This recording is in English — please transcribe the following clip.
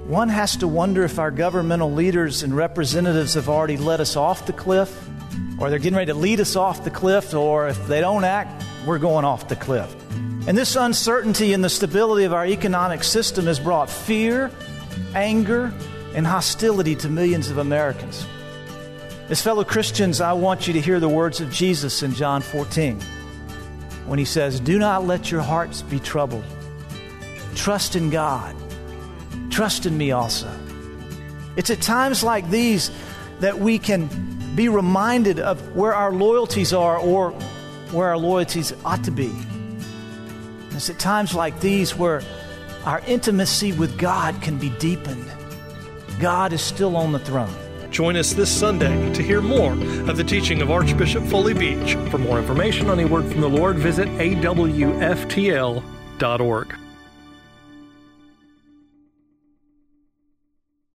one has to wonder if our governmental leaders and representatives have already led us off the cliff, or they're getting ready to lead us off the cliff, or if they don't act, we're going off the cliff. And this uncertainty in the stability of our economic system has brought fear, anger, and hostility to millions of Americans. As fellow Christians, I want you to hear the words of Jesus in John 14 when he says, "Do not let your hearts be troubled. Trust in God. Trust in me also." It's at times like these that we can be reminded of where our loyalties are or where our loyalties ought to be. It's at times like these where our intimacy with God can be deepened. God is still on the throne. Join us this Sunday to hear more of the teaching of Archbishop Foley Beach. For more information on a word from the Lord, visit awftl.org.